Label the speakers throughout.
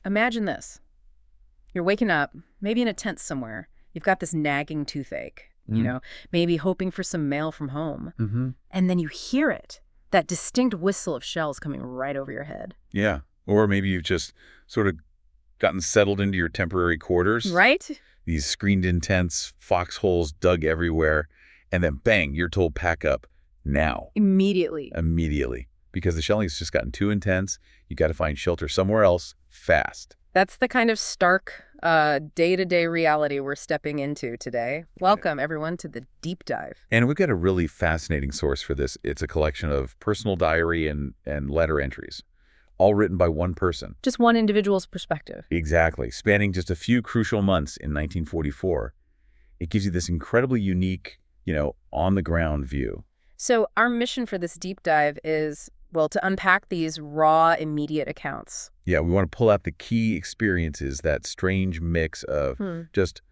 Speaker 1: Imagine this. You're waking up, maybe in a tent somewhere. You've got this nagging toothache,
Speaker 2: Mm.
Speaker 1: maybe hoping for some mail from home.
Speaker 2: Mm-hmm.
Speaker 1: And then you hear it, that distinct whistle of shells coming right over your head.
Speaker 2: Yeah. Or maybe you've just sort of gotten settled into your temporary quarters.
Speaker 1: Right?
Speaker 2: These screened-in tents, foxholes dug everywhere, and then bang, you're told pack up now.
Speaker 1: Immediately.
Speaker 2: Immediately. Because the shelling's just gotten too intense. You got to find shelter somewhere else fast.
Speaker 1: That's the kind of stark, day-to-day reality we're stepping into today. Welcome, everyone, to the Deep Dive.
Speaker 2: And we've got a really fascinating source for this. It's a collection of personal diary and letter entries, all written by one person.
Speaker 1: Just one individual's perspective.
Speaker 2: Exactly. Spanning just a few crucial months in 1944. It gives you this incredibly unique, on-the-ground view.
Speaker 1: So our mission for this deep dive is, well, to unpack these raw, immediate accounts.
Speaker 2: Yeah, we want to pull out the key experiences, that strange mix of just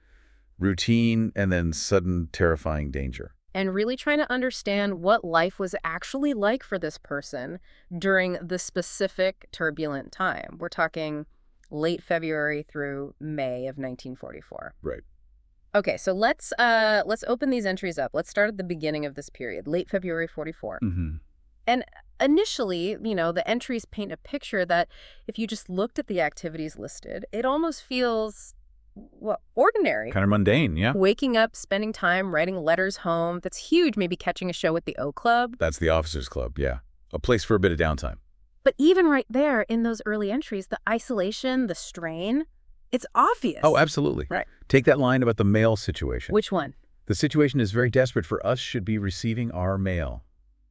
Speaker 2: routine and then sudden, terrifying danger.
Speaker 1: And really trying to understand what life was actually like for this person during the specific turbulent time. We're talking late February through May of 1944.
Speaker 2: Right.
Speaker 1: Okay, so let's open these entries up. Let's start at the beginning of this period, late February 44.
Speaker 2: Mm-hmm.
Speaker 1: And initially, the entries paint a picture that if you just looked at the activities listed, it almost feels, ordinary.
Speaker 2: Kind of mundane, yeah.
Speaker 1: Waking up, spending time writing letters home. That's huge. Maybe catching a show at the O Club.
Speaker 2: That's the officers' club, yeah. A place for a bit of downtime.
Speaker 1: But even right there in those early entries, the isolation, the strain, it's obvious.
Speaker 2: Oh, absolutely.
Speaker 1: Right.
Speaker 2: Take that line about the mail situation.
Speaker 1: Which one?
Speaker 2: The situation is very desperate for us should be receiving our mail.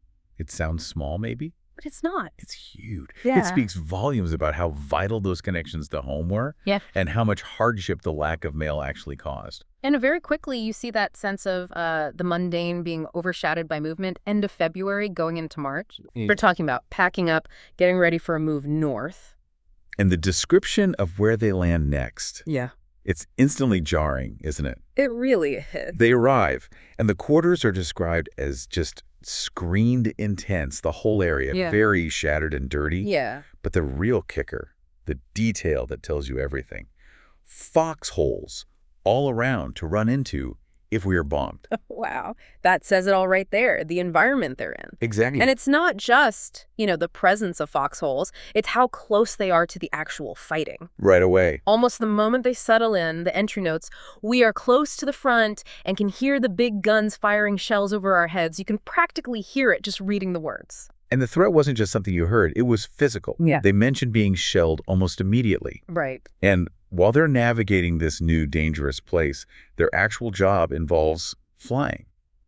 Speaker 2: It sounds small, maybe?
Speaker 1: But it's not.
Speaker 2: It's huge.
Speaker 1: Yeah.
Speaker 2: It speaks volumes about how vital those connections to home were.
Speaker 1: Yeah.
Speaker 2: And how much hardship the lack of mail actually caused.
Speaker 1: And very quickly, you see that sense of the mundane being overshadowed by movement. End of February, going into March. We're talking about packing up, getting ready for a move north.
Speaker 2: And the description of where they land next.
Speaker 1: Yeah.
Speaker 2: It's instantly jarring, isn't it?
Speaker 1: It really is.
Speaker 2: They arrive, and the quarters are described as just screened intense, the whole area,
Speaker 1: Yeah.
Speaker 2: very shattered and dirty.
Speaker 1: Yeah.
Speaker 2: But the real kicker, the detail that tells you everything. Foxholes all around to run into if we are bombed.
Speaker 1: Wow. That says it all right there, the environment they're in.
Speaker 2: Exactly.
Speaker 1: And it's not just, the presence of foxholes. It's how close they are to the actual fighting.
Speaker 2: Right away.
Speaker 1: Almost the moment they settle in, the entry notes, we are close to the front and can hear the big guns firing shells over our heads. You can practically hear it just reading the words.
Speaker 2: And the threat wasn't just something you heard. It was physical.
Speaker 1: Yeah.
Speaker 2: They mentioned being shelled almost immediately.
Speaker 1: Right.
Speaker 2: And while they're navigating this new dangerous place, their actual job involves flying.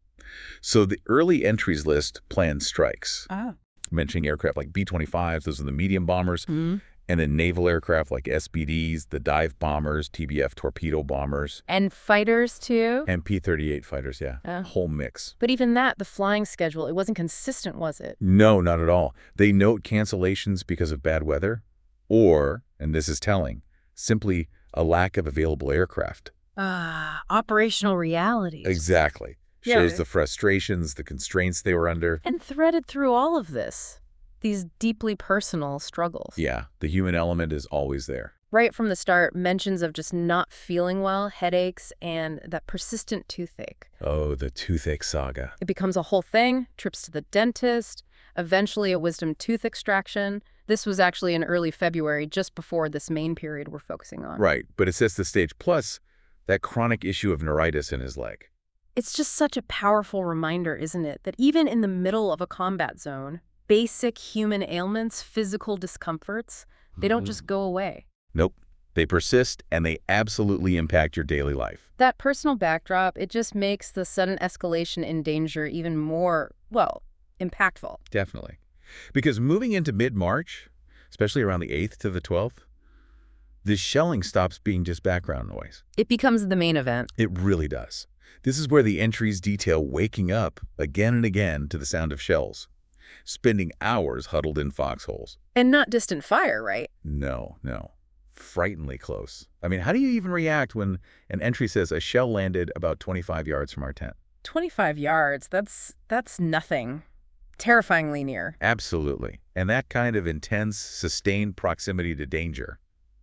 Speaker 2: So the early entries list planned strikes, mentioning aircraft like B-25s, those are the medium bombers, and then naval aircraft like SBDs, the dive bombers, TBF torpedo bombers.
Speaker 1: And fighters, too?
Speaker 2: And P-38 fighters, yeah. Whole mix.
Speaker 1: But even that, the flying schedule, it wasn't consistent, was it?
Speaker 2: No, not at all. They note cancellations because of bad weather or, and this is telling, simply a lack of available aircraft.
Speaker 1: Operational realities.
Speaker 2: Exactly.
Speaker 1: Yeah.
Speaker 2: Shows the frustrations, the constraints they were under.
Speaker 1: And threaded through all of this, these deeply personal struggles.
Speaker 2: Yeah, the human element is always there.
Speaker 1: Right from the start, mentions of just not feeling well, headaches, and that persistent toothache.
Speaker 2: Oh, the toothache saga.
Speaker 1: It becomes a whole thing, trips to the dentist, eventually a wisdom tooth extraction. This was actually in early February, just before this main period we're focusing on.
Speaker 2: Right, but it sets the stage. Plus, that chronic issue of neuritis in his leg.
Speaker 1: It's just such a powerful reminder, isn't it, that even in the middle of a combat zone, basic human ailments, physical discomforts, they don't just go away.
Speaker 2: Nope. They persist, and they absolutely impact your daily life.
Speaker 1: That personal backdrop, it just makes the sudden escalation in danger even more, impactful.
Speaker 2: Definitely. Because moving into mid-March, especially around the 8th to the 12th, the shelling stops being just background noise.
Speaker 1: It becomes the main event.
Speaker 2: It really does. This is where the entries detail waking up again and again to the sound of shells, spending hours huddled in foxholes.
Speaker 1: And not distant fire, right?
Speaker 2: No. Frighteningly close. I mean, how do you even react when an entry says a shell landed about 25 yards from our tent?
Speaker 1: 25 yards, that's nothing. Terrifyingly near.
Speaker 2: Absolutely. And that kind of intense, sustained proximity to danger.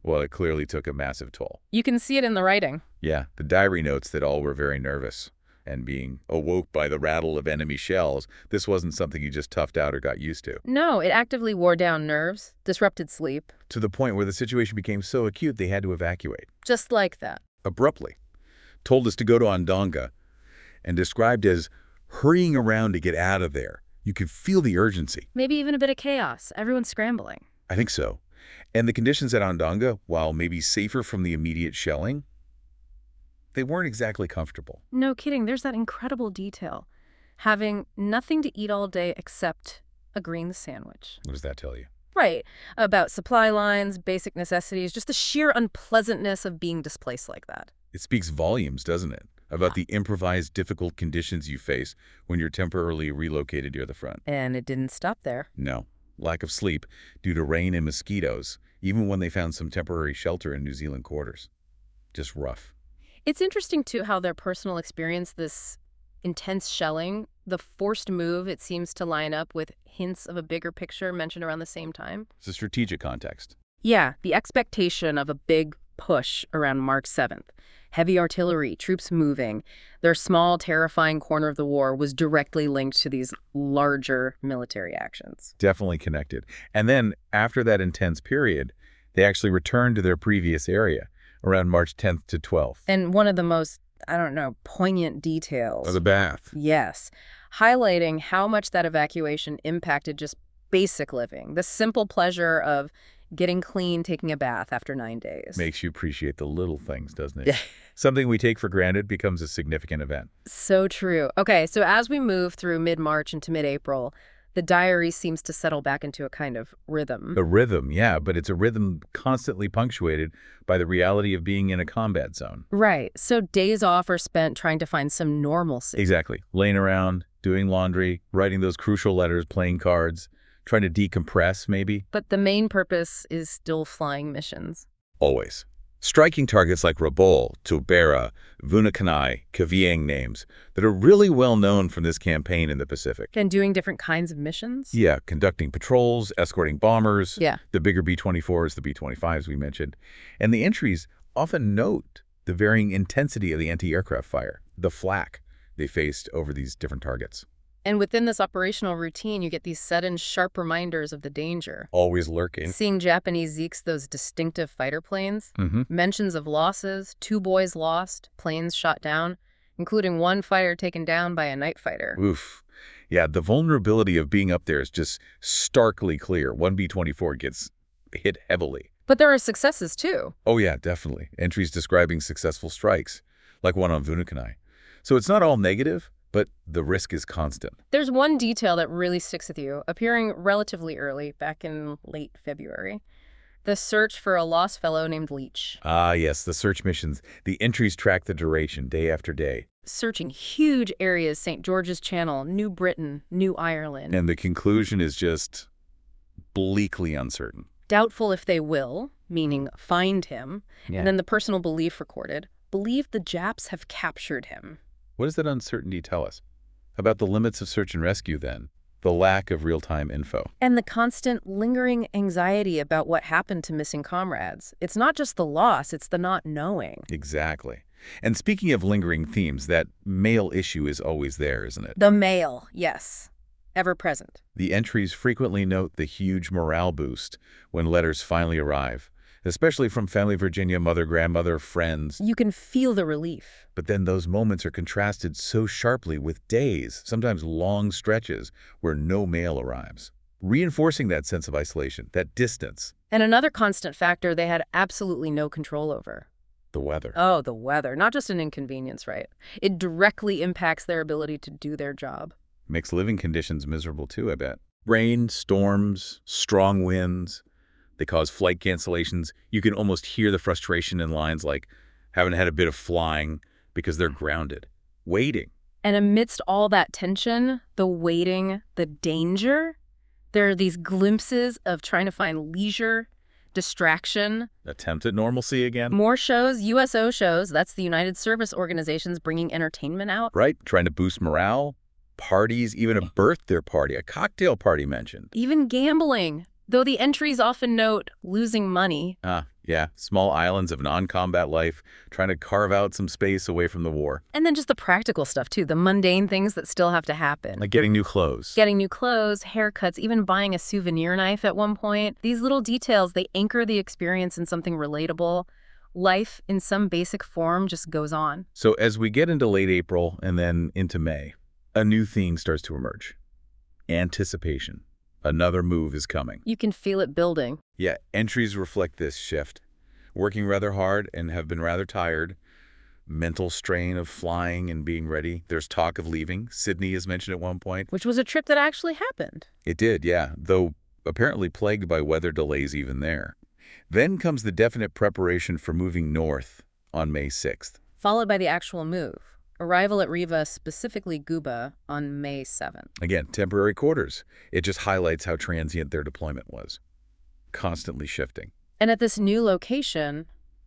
Speaker 2: Well, it clearly took a massive toll.
Speaker 1: You can see it in the writing.
Speaker 2: Yeah, the diary notes that all were very nervous. And being awoke by the rattle of enemy shells, this wasn't something you just toughed out or got used to.
Speaker 1: No, it actively wore down nerves, disrupted sleep.
Speaker 2: To the point where the situation became so acute they had to evacuate.
Speaker 1: Just like that.
Speaker 2: Abruptly. Told us to go to Ondonga, and described as hurrying around to get out of there. You could feel the urgency.
Speaker 1: Maybe even a bit of chaos. Everyone's scrambling.
Speaker 2: I think so. And the conditions at Ondonga, while maybe safer from the immediate shelling, they weren't exactly comfortable.
Speaker 1: No kidding. There's that incredible detail. Having nothing to eat all day except a green sandwich.
Speaker 2: What does that tell you?
Speaker 1: Right. About supply lines, basic necessities, just the sheer unpleasantness of being displaced like that.
Speaker 2: It speaks volumes, doesn't it? About the improvised, difficult conditions you face when you're temporarily relocated near the front.
Speaker 1: And it didn't stop there.
Speaker 2: No. Lack of sleep due to rain and mosquitoes, even when they found some temporary shelter in New Zealand quarters. Just rough.
Speaker 1: It's interesting, too, how their personal experience, this intense shelling, the forced move, it seems to line up with hints of a bigger picture mentioned around the same time.
Speaker 2: It's a strategic context.
Speaker 1: Yeah, the expectation of a big push around March 7th. Heavy artillery, troops moving. Their small, terrifying corner of the war was directly linked to these larger military actions.
Speaker 2: Definitely connected. And then, after that intense period, they actually returned to their previous area around March 10th to 12th.
Speaker 1: And one of the most, poignant details.
Speaker 2: Of the bath.
Speaker 1: Yes. Highlighting how much that evacuation impacted just basic living. The simple pleasure of getting clean, taking a bath after 9 days.
Speaker 2: Makes you appreciate the little things, doesn't it? Something we take for granted becomes a significant event.
Speaker 1: So true. Okay, so as we move through mid-March into mid-April, the diary seems to settle back into a kind of rhythm.
Speaker 2: A rhythm, yeah, but it's a rhythm constantly punctuated by the reality of being in a combat zone.
Speaker 1: Right. So days off are spent trying to find some normalcy.
Speaker 2: Exactly. Laying around, doing laundry, writing those crucial letters, playing cards, trying to decompress, maybe.
Speaker 1: But the main purpose is still flying missions.
Speaker 2: Always. Striking targets like Rabaul, Tubera, Vunakanai, Kavieng names that are really well known from this campaign in the Pacific.
Speaker 1: And doing different kinds of missions?
Speaker 2: Yeah, conducting patrols, escorting bombers.
Speaker 1: Yeah.
Speaker 2: The bigger B-24s, the B-25s we mentioned. And the entries often note the varying intensity of the anti-aircraft fire, the flak they faced over these different targets.
Speaker 1: And within this operational routine, you get these sudden, sharp reminders of the danger.
Speaker 2: Always lurking.
Speaker 1: Seeing Japanese Zeeks, those distinctive fighter planes, mentions of losses, 2 boys lost, planes shot down, including 1 fighter taken down by a night fighter.
Speaker 2: Oof. Yeah, the vulnerability of being up there is just starkly clear. 1 B-24 gets hit heavily.
Speaker 1: But there are successes, too.
Speaker 2: Oh, yeah, definitely. Entries describing successful strikes, like one on Vunakanai. So it's not all negative, but the risk is constant.
Speaker 1: There's one detail that really sticks with you, appearing relatively early, back in late February. The search for a lost fellow named Leach.
Speaker 2: Ah, yes, the search missions. The entries track the duration, day after day.
Speaker 1: Searching huge areas, St. George's Channel, New Britain, New Ireland.
Speaker 2: And the conclusion is just bleakly uncertain.
Speaker 1: Doubtful if they will, meaning find him. Yeah. And then the personal belief recorded, believe the Japs have captured him.
Speaker 2: What does that uncertainty tell us? About the limits of search and rescue, then? The lack of real-time info.
Speaker 1: And the constant lingering anxiety about what happened to missing comrades. It's not just the loss, it's the not knowing.
Speaker 2: Exactly. And speaking of lingering themes, that mail issue is always there, isn't it?
Speaker 1: The mail, yes. Ever present.
Speaker 2: The entries frequently note the huge morale boost when letters finally arrive, especially from family Virginia, mother, grandmother, friends.
Speaker 1: You can feel the relief.
Speaker 2: But then those moments are contrasted so sharply with days, sometimes long stretches, where no mail arrives, reinforcing that sense of isolation, that distance.
Speaker 1: And another constant factor they had absolutely no control over.
Speaker 2: The weather.
Speaker 1: Oh, the weather. Not just an inconvenience, right? It directly impacts their ability to do their job.
Speaker 2: Makes living conditions miserable too, I bet. Rain, storms, strong winds. They cause flight cancellations. You can almost hear the frustration in lines like haven't had a bit of flying because they're grounded, waiting.
Speaker 1: And amidst all that tension, the waiting, the danger, there are these glimpses of trying to find leisure, distraction.
Speaker 2: Attempt at normalcy again.
Speaker 1: More shows, USO shows, that's the United Service Organizations bringing entertainment out.
Speaker 2: Right, trying to boost morale. Parties, even a birthday party, a cocktail party mentioned.
Speaker 1: Even gambling. Though the entries often note losing money.
Speaker 2: Yeah, small islands of non-combat life, trying to carve out some space away from the war.
Speaker 1: And then just the practical stuff, too, the mundane things that still have to happen.
Speaker 2: Like getting new clothes.
Speaker 1: Getting new clothes, haircuts, even buying a souvenir knife at one point. These little details, they anchor the experience in something relatable. Life, in some basic form, just goes on.
Speaker 2: So as we get into late April and then into May, a new theme starts to emerge. Anticipation. Another move is coming.
Speaker 1: You can feel it building.
Speaker 2: Yeah, entries reflect this shift. Working rather hard and have been rather tired. Mental strain of flying and being ready. There's talk of leaving. Sydney is mentioned at one point.
Speaker 1: Which was a trip that actually happened.
Speaker 2: It did, yeah, though apparently plagued by weather delays even there. Then comes the definite preparation for moving north on May 6th.
Speaker 1: Followed by the actual move. Arrival at Riva, specifically Guba, on May 7th.
Speaker 2: Again, temporary quarters. It just highlights how transient their deployment was. Constantly shifting.
Speaker 1: And at this new location,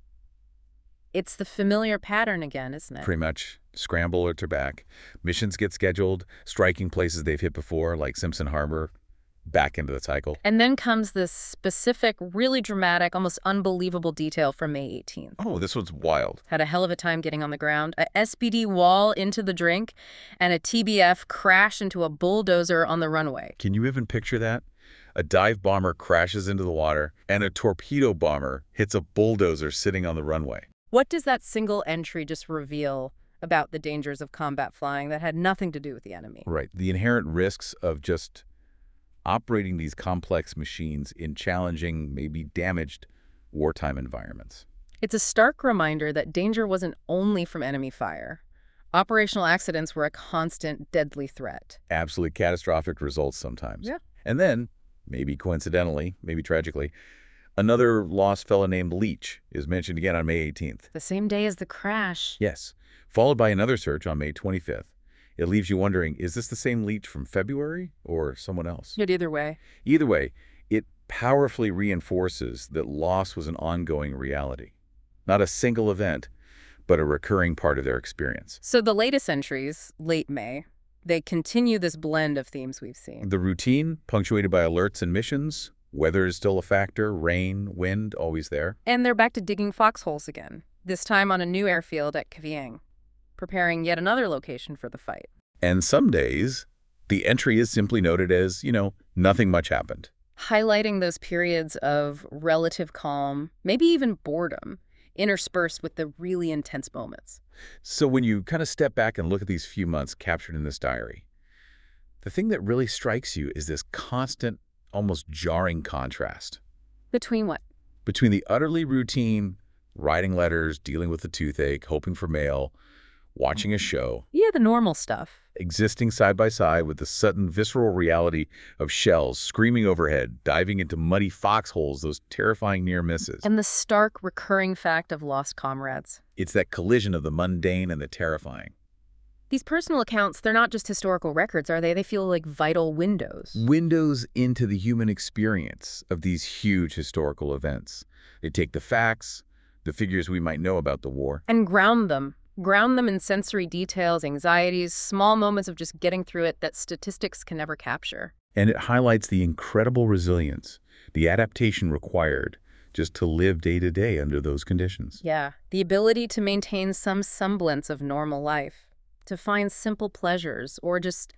Speaker 1: it's the familiar pattern again, isn't it?
Speaker 2: Pretty much. Scramble or to back. Missions get scheduled, striking places they've hit before, like Simpson Harbor, back into the cycle.
Speaker 1: And then comes this specific, really dramatic, almost unbelievable detail from May 18th.
Speaker 2: Oh, this one's wild.
Speaker 1: Had a hell of a time getting on the ground. A SPD wall into the drink and a TBF crash into a bulldozer on the runway.
Speaker 2: Can you even picture that? A dive bomber crashes into the water and a torpedo bomber hits a bulldozer sitting on the runway.
Speaker 1: What does that single entry just reveal about the dangers of combat flying that had nothing to do with the enemy?
Speaker 2: Right. The inherent risks of just operating these complex machines in challenging, maybe damaged, wartime environments.
Speaker 1: It's a stark reminder that danger wasn't only from enemy fire. Operational accidents were a constant, deadly threat.
Speaker 2: Absolutely catastrophic results sometimes.
Speaker 1: Yeah.
Speaker 2: And then, maybe coincidentally, maybe tragically, another lost fellow named Leach is mentioned again on May 18th.
Speaker 1: The same day as the crash.
Speaker 2: Yes. Followed by another search on May 25th. It leaves you wondering, is this the same Leach from February or someone else?
Speaker 1: But either way.
Speaker 2: Either way, it powerfully reinforces that loss was an ongoing reality. Not a single event, but a recurring part of their experience.
Speaker 1: So the latest entries, late May, they continue this blend of themes we've seen.
Speaker 2: The routine, punctuated by alerts and missions. Weather is still a factor. Rain, wind, always there.
Speaker 1: And they're back to digging foxholes again, this time on a new airfield at Kavieng, preparing yet another location for the fight.
Speaker 2: And some days, the entry is simply noted as, nothing much happened.
Speaker 1: Highlighting those periods of relative calm, maybe even boredom, interspersed with the really intense moments.
Speaker 2: So when you kind of step back and look at these few months captured in this diary, the thing that really strikes you is this constant, almost jarring contrast.
Speaker 1: Between what?
Speaker 2: Between the utterly routine, writing letters, dealing with the toothache, hoping for mail, watching a show.
Speaker 1: Yeah, the normal stuff.
Speaker 2: Existing side by side with the sudden visceral reality of shells screaming overhead, diving into muddy foxholes, those terrifying near misses.
Speaker 1: And the stark, recurring fact of lost comrades.
Speaker 2: It's that collision of the mundane and the terrifying.
Speaker 1: These personal accounts, they're not just historical records, are they? They feel like vital windows.
Speaker 2: Windows into the human experience of these huge historical events. They take the facts, the figures we might know about the war,
Speaker 1: and ground them. Ground them in sensory details, anxieties, small moments of just getting through it that statistics can never capture.
Speaker 2: And it highlights the incredible resilience, the adaptation required just to live day to day under those conditions.
Speaker 1: Yeah, the ability to maintain some semblance of normal life, to find simple pleasures, or just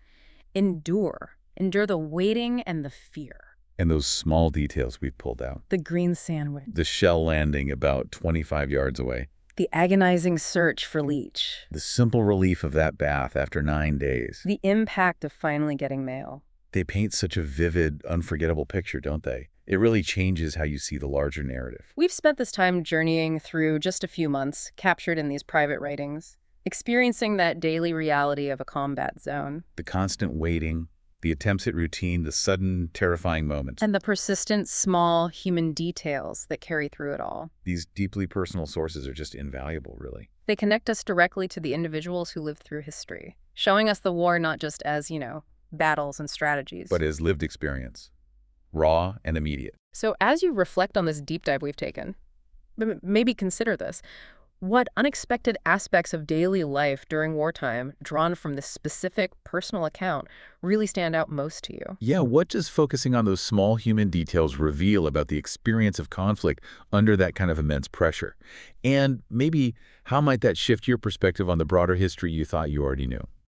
Speaker 1: endure the waiting and the fear.
Speaker 2: And those small details we've pulled out.
Speaker 1: The green sandwich.
Speaker 2: The shell landing about 25 yards away.
Speaker 1: The agonizing search for Leach.
Speaker 2: The simple relief of that bath after 9 days.
Speaker 1: The impact of finally getting mail.
Speaker 2: They paint such a vivid, unforgettable picture, don't they? It really changes how you see the larger narrative.
Speaker 1: We've spent this time journeying through just a few months, captured in these private writings, experiencing that daily reality of a combat zone.
Speaker 2: The constant waiting, the attempts at routine, the sudden, terrifying moments.
Speaker 1: And the persistent, small human details that carry through it all.
Speaker 2: These deeply personal sources are just invaluable, really.
Speaker 1: They connect us directly to the individuals who lived through history, showing us the war not just as, battles and strategies,
Speaker 2: but as lived experience, raw and immediate.
Speaker 1: So as you reflect on this deep dive we've taken, maybe consider this. What unexpected aspects of daily life during wartime, drawn from this specific personal account, really stand out most to you?
Speaker 2: Yeah, what does focusing on those small human details reveal about the experience of conflict under that kind of immense pressure? And maybe how might that shift your perspective on the broader history you thought you already knew?